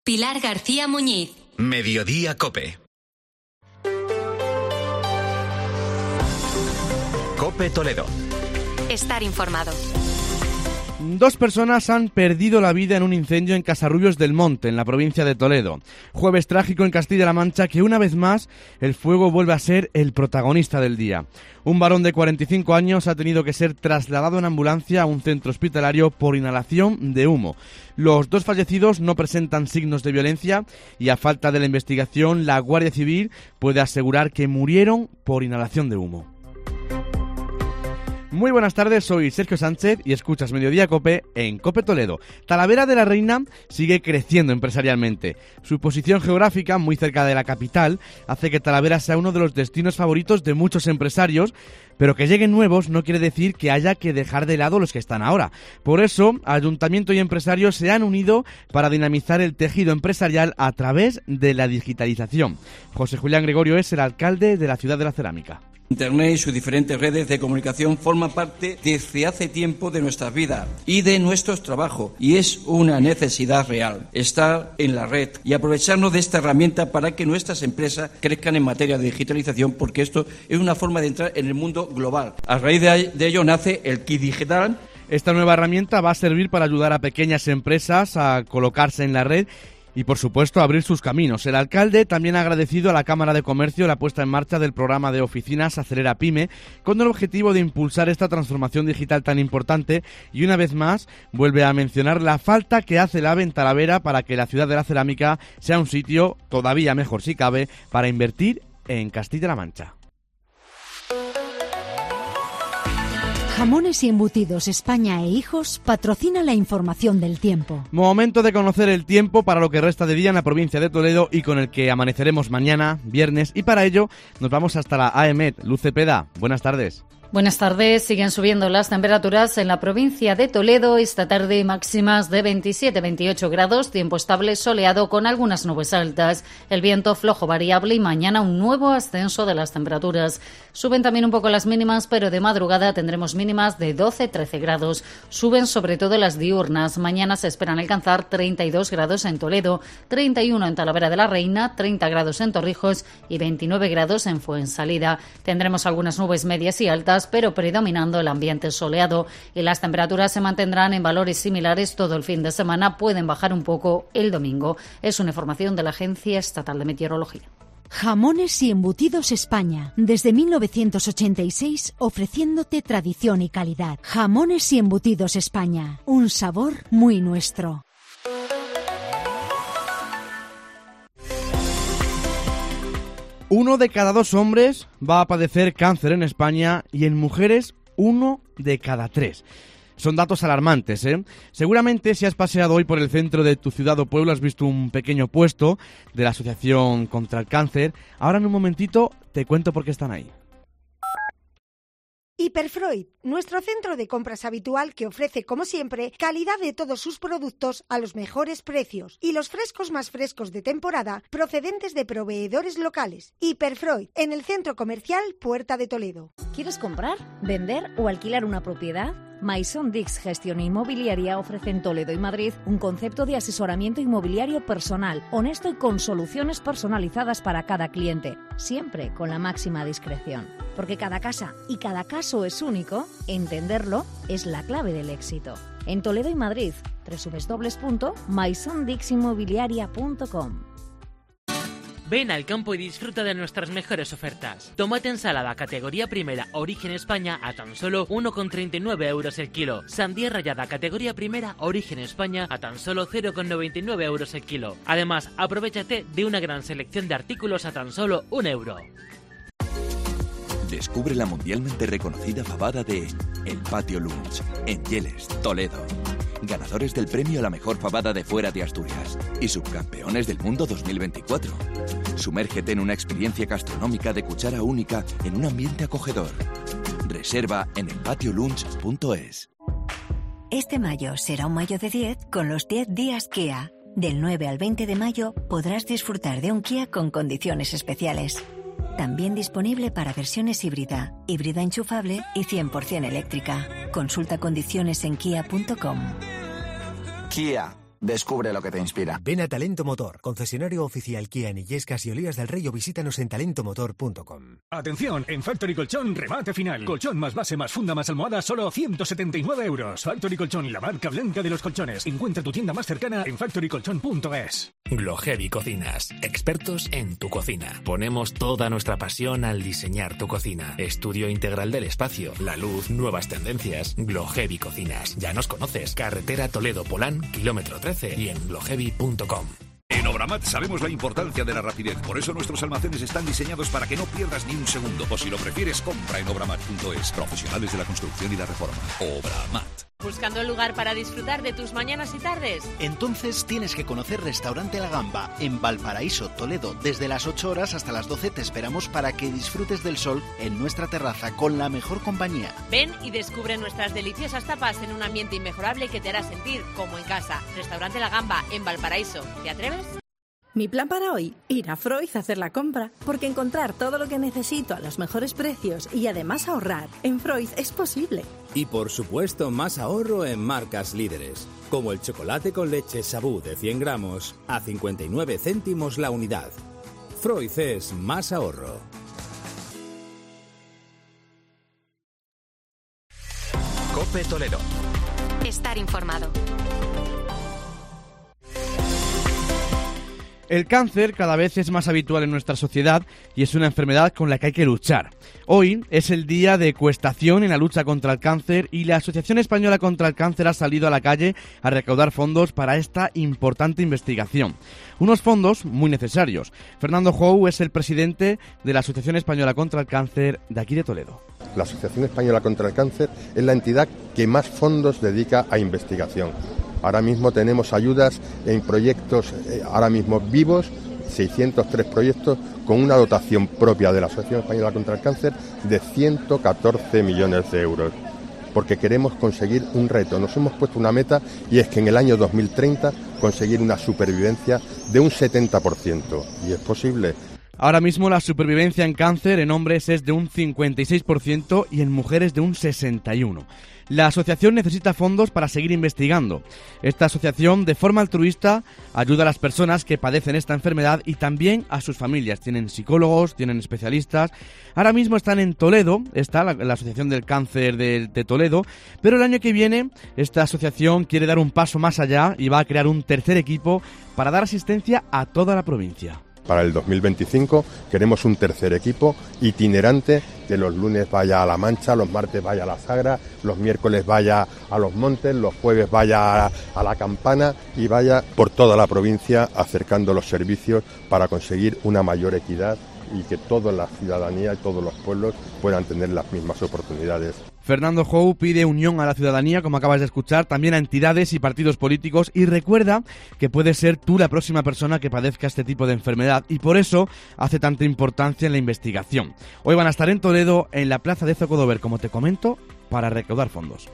Pilar García Muñiz. Mediodía COPE. COPE Toledo. Estar informado. 2 personas han perdido la vida en un incendio en Casarrubios del Monte, en la provincia de Toledo. Jueves trágico en Castilla-La Mancha, que una vez más el fuego vuelve a ser el protagonista del día. Un varón de 45 años ha tenido que ser trasladado en ambulancia a un centro hospitalario por inhalación de humo. Los 2 fallecidos no presentan signos de violencia y, a falta de la investigación, la Guardia Civil puede asegurar que murieron por inhalación de humo. Muy buenas tardes, soy Sergio Sánchez y escuchas Mediodía COPE en COPE Toledo. Talavera de la Reina sigue creciendo empresarialmente. Su posición geográfica, muy cerca de la capital, hace que Talavera sea uno de los destinos favoritos de muchos empresarios, pero que lleguen nuevos no quiere decir que haya que dejar de lado los que están ahora. Por eso, Ayuntamiento y empresarios se han unido para dinamizar el tejido empresarial a través de la digitalización. José Julián Gregorio es el alcalde de la ciudad de la cerámica. Internet y sus diferentes redes de comunicación forman parte desde hace tiempo de nuestras vidas y de nuestros trabajos, y es una necesidad real estar en la red y aprovecharnos de esta herramienta para que nuestras empresas crezcan en materia de digitalización, porque esto es una forma de entrar en el mundo global. A raíz de ello nace el Kit Digital. Esta nueva herramienta va a servir para ayudar a pequeñas empresas a colocarse en la red y, por supuesto, abrir sus caminos. El alcalde también ha agradecido a la Cámara de Comercio la puesta en marcha del programa de oficinas Acelera Pyme, con el objetivo de impulsar esta transformación digital tan importante, y una vez más vuelve a mencionar la falta que hace el AVE en Talavera para que la ciudad de la cerámica sea un sitio, todavía mejor si cabe, para invertir en Castilla-La Mancha. Jamones y Embutidos España e Hijos patrocina la información del tiempo. Momento de conocer el tiempo para lo que resta de día en la provincia de Toledo y con el que amaneceremos mañana, viernes, y para ello nos vamos hasta la AEMET. Luz Cepeda, buenas tardes. Buenas tardes. Siguen subiendo las temperaturas en la provincia de Toledo. Esta tarde máximas de 27-28 grados, tiempo estable soleado con algunas nubes altas. El viento flojo variable y mañana un nuevo ascenso de las temperaturas. Suben también un poco las mínimas, pero de madrugada tendremos mínimas de 12-13 grados. Suben sobre todo las diurnas. Mañana se esperan alcanzar 32 grados en Toledo, 31 en Talavera de la Reina, 30 grados en Torrijos y 29 grados en Fuensalida. Tendremos algunas nubes medias y altas, pero predominando el ambiente soleado, y las temperaturas se mantendrán en valores similares todo el fin de semana. Pueden bajar un poco el domingo. Es una información de la Agencia Estatal de Meteorología. Jamones y Embutidos España, desde 1986 ofreciéndote tradición y calidad. Jamones y Embutidos España, un sabor muy nuestro. Uno de cada 2 hombres va a padecer cáncer en España y en mujeres 1 de cada 3. Son datos alarmantes, ¿eh? Seguramente si has paseado hoy por el centro de tu ciudad o pueblo has visto un pequeño puesto de la Asociación contra el Cáncer. Ahora en un momentito te cuento por qué están ahí. Hiperfreud, nuestro centro de compras habitual que ofrece, como siempre, calidad de todos sus productos a los mejores precios y los frescos más frescos de temporada procedentes de proveedores locales. Hiperfreud, en el centro comercial Puerta de Toledo. ¿Quieres comprar, vender o alquilar una propiedad? Maison Dix Gestión Inmobiliaria ofrece en Toledo y Madrid un concepto de asesoramiento inmobiliario personal, honesto y con soluciones personalizadas para cada cliente, siempre con la máxima discreción. Porque cada casa y cada caso es único, entenderlo es la clave del éxito. En Toledo y Madrid, www.maisondixinmobiliaria.com. Ven al campo y disfruta de nuestras mejores ofertas. Tomate ensalada categoría primera Origen España a tan solo 1,39 euros el kilo. Sandía rallada categoría primera Origen España a tan solo 0,99 euros el kilo. Además, aprovéchate de una gran selección de artículos a tan solo 1 euro. Descubre la mundialmente reconocida fabada de El Patio Lunch, en Yeles, Toledo. Ganadores del premio a la mejor fabada de fuera de Asturias y subcampeones del mundo 2024. Sumérgete en una experiencia gastronómica de cuchara única en un ambiente acogedor. Reserva en elpatiolunch.es. Este mayo será un mayo de 10 con los 10 días Kia. Del 9 al 20 de mayo podrás disfrutar de un Kia con condiciones especiales. También disponible para versiones híbrida enchufable y 100% eléctrica. Consulta condiciones en kia.com. Kia, Descubre lo que te inspira. Ven a Talento Motor, concesionario oficial Kia en Illescas y Olivas del Rey, o visítanos en talentomotor.com. Atención, en Factory Colchón, remate final. Colchón más base más funda más almohada, solo 179 euros. Factory Colchón, la marca blanca de los colchones. Encuentra tu tienda más cercana en factorycolchón.es. Gloheavy Cocinas, expertos en tu cocina. Ponemos toda nuestra pasión al diseñar tu cocina. Estudio integral del espacio, la luz, nuevas tendencias. Gloheavy Cocinas. Ya nos conoces. Carretera Toledo-Polán, kilómetro 13 y en gloheavy.com. En Obramat sabemos la importancia de la rapidez, por eso nuestros almacenes están diseñados para que no pierdas ni un segundo. O si lo prefieres, compra en obramat.es. Profesionales de la construcción y la reforma. Obramat. ¿Buscando un lugar para disfrutar de tus mañanas y tardes? Entonces tienes que conocer Restaurante La Gamba, en Valparaíso, Toledo. Desde las 8 horas hasta las 12 te esperamos para que disfrutes del sol en nuestra terraza con la mejor compañía. Ven y descubre nuestras deliciosas tapas en un ambiente inmejorable que te hará sentir como en casa. Restaurante La Gamba, en Valparaíso. ¿Te atreves? Mi plan para hoy, ir a Freud a hacer la compra, porque encontrar todo lo que necesito a los mejores precios y además ahorrar en Freud es posible. Y por supuesto más ahorro en marcas líderes, como el chocolate con leche Sabú de 100 gramos a 59 céntimos la unidad. Freud es más ahorro. COPE Toledo. Estar informado. El cáncer cada vez es más habitual en nuestra sociedad y es una enfermedad con la que hay que luchar. Hoy es el día de Ecoestación en la lucha contra el cáncer y la Asociación Española contra el Cáncer ha salido a la calle a recaudar fondos para esta importante investigación. Unos fondos muy necesarios. Fernando Jou es el presidente de la Asociación Española contra el Cáncer de aquí de Toledo. La Asociación Española contra el Cáncer es la entidad que más fondos dedica a investigación. Ahora mismo tenemos ayudas en proyectos, ahora mismo vivos, 603 proyectos con una dotación propia de la Asociación Española contra el Cáncer de 114 millones de euros. Porque queremos conseguir un reto. Nos hemos puesto una meta y es que en el año 2030 conseguir una supervivencia de un 70%. Y es posible. Ahora mismo la supervivencia en cáncer en hombres es de un 56% y en mujeres de un 61%. La asociación necesita fondos para seguir investigando. Esta asociación, de forma altruista, ayuda a las personas que padecen esta enfermedad y también a sus familias. Tienen psicólogos, tienen especialistas. Ahora mismo están en Toledo, está la Asociación del Cáncer de Toledo, pero el año que viene esta asociación quiere dar un paso más allá y va a crear un tercer equipo para dar asistencia a toda la provincia. Para el 2025 queremos un tercer equipo itinerante que los lunes vaya a La Mancha, los martes vaya a La Sagra, los miércoles vaya a Los Montes, los jueves vaya a La Campana y vaya por toda la provincia acercando los servicios para conseguir una mayor equidad y que toda la ciudadanía y todos los pueblos puedan tener las mismas oportunidades. Fernando Jou pide unión a la ciudadanía, como acabas de escuchar, también a entidades y partidos políticos y recuerda que puedes ser tú la próxima persona que padezca este tipo de enfermedad y por eso hace tanta importancia en la investigación. Hoy van a estar en Toledo, en la plaza de Zocodover, como te comento, para recaudar fondos.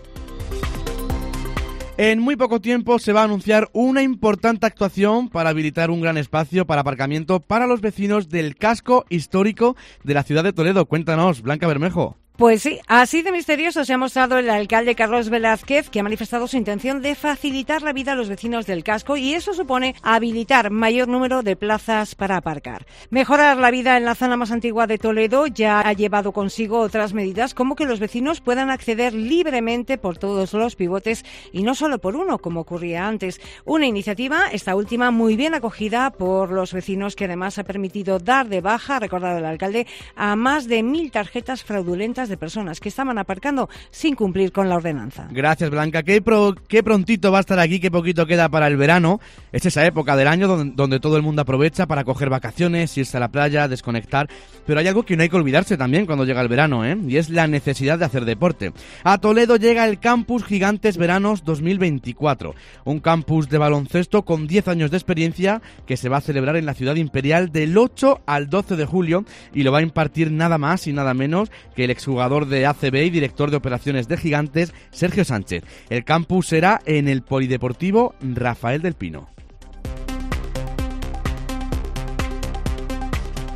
En muy poco tiempo se va a anunciar una importante actuación para habilitar un gran espacio para aparcamiento para los vecinos del casco histórico de la ciudad de Toledo. Cuéntanos, Blanca Bermejo. Pues sí, así de misterioso se ha mostrado el alcalde Carlos Velázquez, que ha manifestado su intención de facilitar la vida a los vecinos del casco y eso supone habilitar mayor número de plazas para aparcar. Mejorar la vida en la zona más antigua de Toledo ya ha llevado consigo otras medidas como que los vecinos puedan acceder libremente por todos los pivotes y no solo por uno, como ocurría antes. Una iniciativa, esta última, muy bien acogida por los vecinos, que además ha permitido dar de baja, ha recordado el alcalde, a más de 1.000 tarjetas fraudulentas de personas que estaban aparcando sin cumplir con la ordenanza. Gracias, Blanca. Qué prontito va a estar aquí, qué poquito queda para el verano. Es esa época del año donde todo el mundo aprovecha para coger vacaciones, irse a la playa, desconectar. Pero hay algo que no hay que olvidarse también cuando llega el verano, y es la necesidad de hacer deporte. A Toledo llega el Campus Gigantes Veranos 2024, un campus de baloncesto con 10 años de experiencia que se va a celebrar en la ciudad imperial del 8 al 12 de julio y lo va a impartir nada más y nada menos que el exjugador de ACB y director de operaciones de Gigantes, Sergio Sánchez. El campus será en el Polideportivo Rafael del Pino.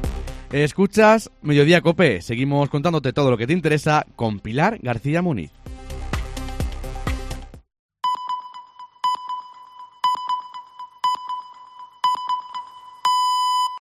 Escuchas Mediodía COPE. Seguimos contándote todo lo que te interesa con Pilar García Muniz.